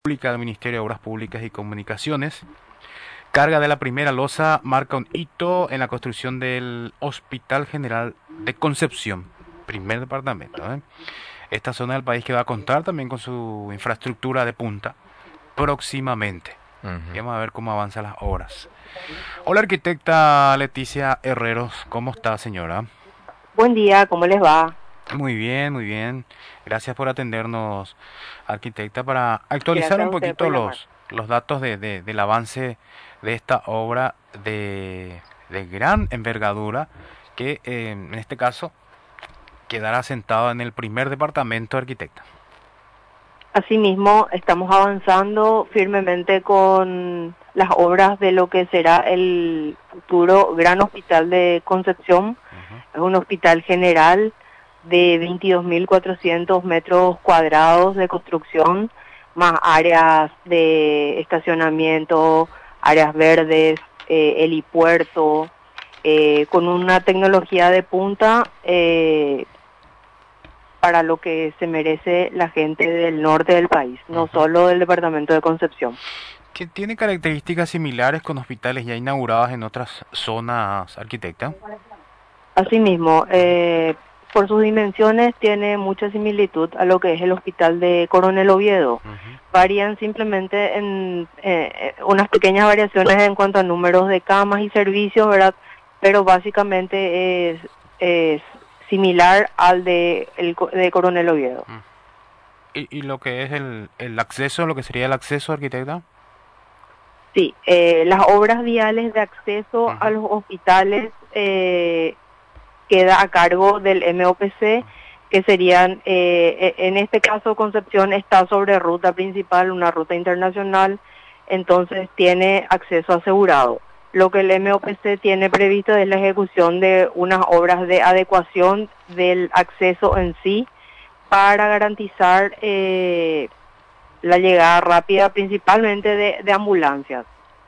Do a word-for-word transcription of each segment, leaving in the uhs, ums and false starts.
Pública del Ministerio de Obras Públicas y Comunicaciones. Carga de la primera losa marca un hito en la construcción del Hospital General de Concepción, primer departamento. ¿eh? Esta zona del país que va a contar también con su infraestructura de punta próximamente. Y Ujú. vamos a ver cómo avanzan las obras. Hola, arquitecta Leticia Herreros, ¿cómo está, señora? Buen día, ¿cómo les va? Muy bien, muy bien. Gracias por atendernos, arquitecta, para actualizar Gracias un a usted por poquito llamar. los, los datos de, de- del avance de esta obra de, de gran envergadura que eh, en este caso quedará sentada en el primer departamento, arquitecta. Asimismo, estamos avanzando firmemente con las obras de lo que será el futuro Gran Hospital de Concepción. Ujú. Es un hospital general de veintidós mil cuatrocientos metros cuadrados de construcción, más áreas de estacionamiento, áreas verdes, eh, helipuerto, eh, con una tecnología de punta. Eh, para lo que se merece la gente del norte del país, no Ujú. solo del departamento de Concepción. Que tiene características similares con hospitales ya inaugurados en otras zonas, arquitecta. Asimismo, eh, por sus dimensiones tiene mucha similitud a lo que es el hospital de Coronel Oviedo. Ujú. Varían simplemente en eh, eh, unas pequeñas variaciones en cuanto a números de camas y servicios, ¿verdad? Pero básicamente es, es similar al de, el, co- de Coronel Oviedo. Mm. Y, y lo que es el, el acceso, lo que sería el acceso, arquitecta. Sí, eh, las obras viales de acceso a Ujú. los hospitales eh, queda a cargo del M O P C, que serían, eh, e- en este caso Concepción está sobre ruta principal, una ruta internacional, entonces tiene acceso asegurado. Lo que el M O P C tiene previsto es la ejecución de unas obras de adecuación del acceso en sí para garantizar eh, la llegada rápida principalmente de, de ambulancias.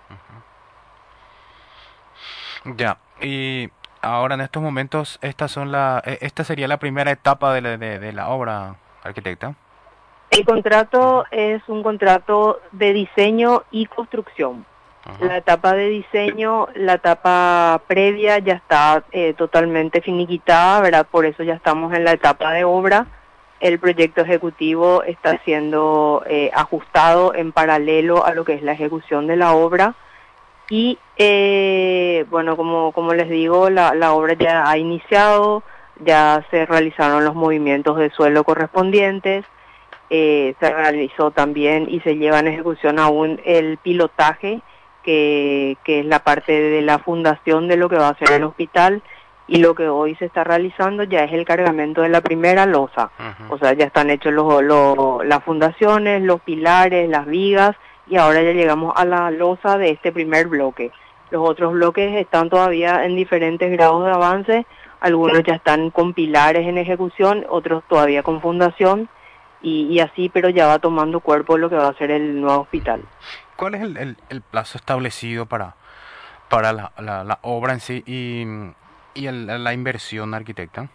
Ya, y ahora en estos momentos, estas son la, e- esta sería la primera etapa de la, de, de la obra, arquitecta. El Ujú. contrato es un contrato de diseño y construcción. Ajá. La etapa de diseño, la etapa previa ya está eh, totalmente finiquitada, ¿verdad? Por eso ya estamos en la etapa de obra. El proyecto ejecutivo está siendo eh, ajustado en paralelo a lo que es la ejecución de la obra. Y eh, bueno, como, como les digo, la, la obra ya ha iniciado, ya se realizaron los movimientos de suelo correspondientes, eh, se realizó también y se lleva en ejecución aún el pilotaje, que, que es la parte de la fundación de lo que va a ser el hospital, y lo que hoy se está realizando ya es el cargamento de la primera losa. Ujú. O sea, ya están hechos los, los- las fundaciones, los pilares, las vigas, y ahora ya llegamos a la losa de este primer bloque. Los otros bloques están todavía en diferentes grados de avance, algunos ya están con pilares en ejecución, otros todavía con fundación, y, y así, pero ya va tomando cuerpo lo que va a ser el nuevo hospital. ¿Cuál es el, el- el plazo establecido para, para la, la- la obra en sí y, y el- la inversión, arquitecta?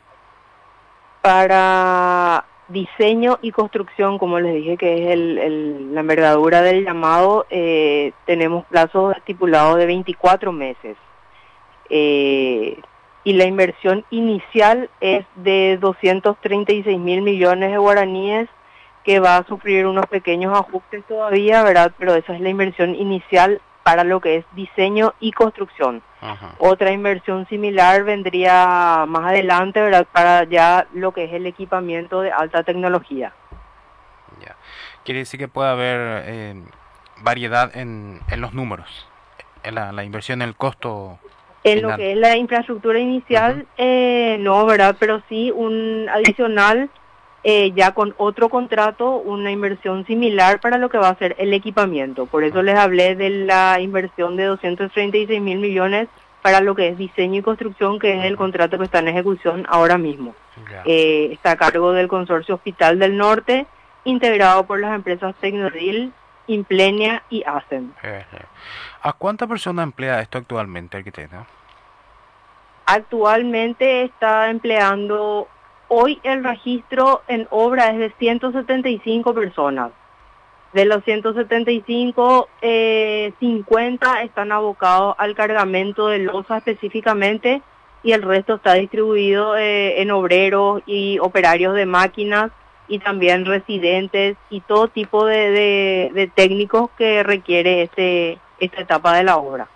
Para diseño y construcción, como les dije, que es el, el- la envergadura del llamado, eh, tenemos plazos estipulados de veinticuatro meses. Eh, y la inversión inicial es de doscientos treinta y seis mil millones de guaraníes, que va a sufrir unos pequeños ajustes todavía, ¿verdad? Pero esa es la inversión inicial para lo que es diseño y construcción. Ajá. Otra inversión similar vendría más adelante, ¿verdad? Para ya lo que es el equipamiento de alta tecnología. Ya. Quiere decir que puede haber eh, variedad en, en los números, en la, la inversión, en el costo En lo final. que es la infraestructura Ujú. inicial, eh, no, ¿verdad? Pero sí un adicional, eh, ya con otro contrato, una inversión similar para lo que va a ser el equipamiento. Por eso les hablé de la inversión de doscientos treinta y seis mil millones para lo que es diseño y construcción, que es el Ujú. contrato que está en ejecución ahora mismo. Ya. Eh, está a cargo del Consorcio Hospital del Norte, integrado por las empresas Tecnodil, Implenia y ASEM. Eh, eh. ¿A cuánta persona emplea esto actualmente, arquitecta? Actualmente está empleando, hoy el registro en obra es de ciento setenta y cinco personas. De los ciento setenta y cinco, eh, cincuenta están abocados al cargamento de losa específicamente y el resto está distribuido eh, en obreros y operarios de máquinas y también residentes y todo tipo de, de, de técnicos que requiere este, esta etapa de la obra.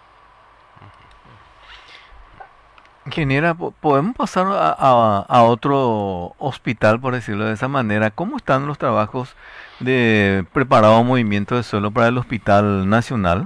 Ingeniera, po- ¿podemos pasar a, a- a otro hospital, por decirlo de esa manera? ¿Cómo están los trabajos de preparado movimiento de suelo para el Hospital Nacional?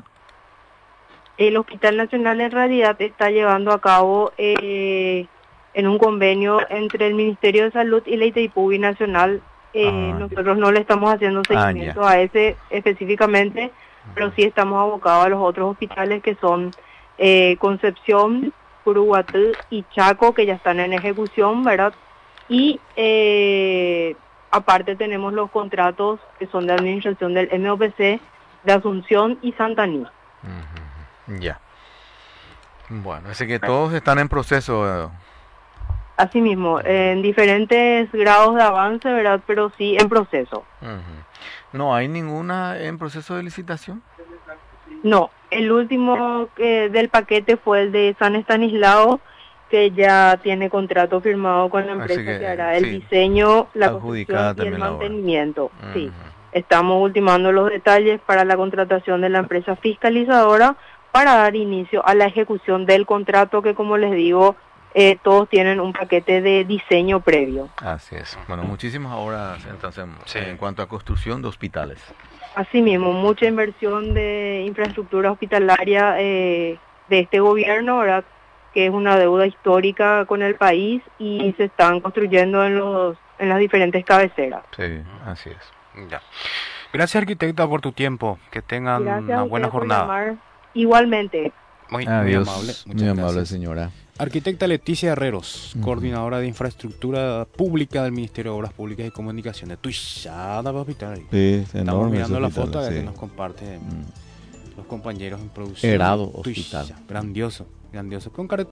El Hospital Nacional en realidad está llevando a cabo eh, en un convenio entre el Ministerio de Salud y la Itaipú Nacional. Eh, Ah, ya. nosotros no le estamos haciendo Ah, seguimiento ya. a ese específicamente, pero sí estamos abocados a los otros hospitales que son eh, Concepción, Curuguatú y Chaco, que ya están en ejecución, ¿verdad? Y eh, aparte tenemos los contratos que son de administración del M O P C de Asunción y Santaní. Ujú, ya. Bueno, así que todos están en proceso. eh. Asimismo, en diferentes grados de avance, ¿verdad? Pero sí en proceso. Ujú. ¿No hay ninguna en proceso de licitación? No, el último eh, del paquete fue el de San Estanislao, que ya tiene contrato firmado con la Así empresa que, que hará el sí, diseño, la adjudicada construcción y el también la obra. mantenimiento. Sí, Ujú. estamos ultimando los detalles para la contratación de la empresa fiscalizadora para dar inicio a la ejecución del contrato que, como les digo, eh, todos tienen un paquete de diseño previo. Así es. Bueno, muchísimas obras entonces Sí. en cuanto a construcción de hospitales. Asimismo, mucha inversión de infraestructura hospitalaria eh, de este gobierno, ¿verdad? Que es una deuda histórica con el país y se están construyendo en los en las diferentes cabeceras. Sí, así es. Ya. Gracias, arquitecta, por tu tiempo. Que tengan Gracias una a buena ustedes por jornada. llamar. Igualmente. Muy, muy Adiós, amable. muy Muchas amable gracias. señora. Arquitecta Leticia Herreros, Ujú. coordinadora de infraestructura pública del Ministerio de Obras Públicas y Comunicaciones. Tuishada, hospital. Sí, es Estamos enorme ese mirando la hospital, foto acá sí. que nos comparten Mm. los compañeros en producción. Herado Tuish, Hospital. grandioso, grandioso. Con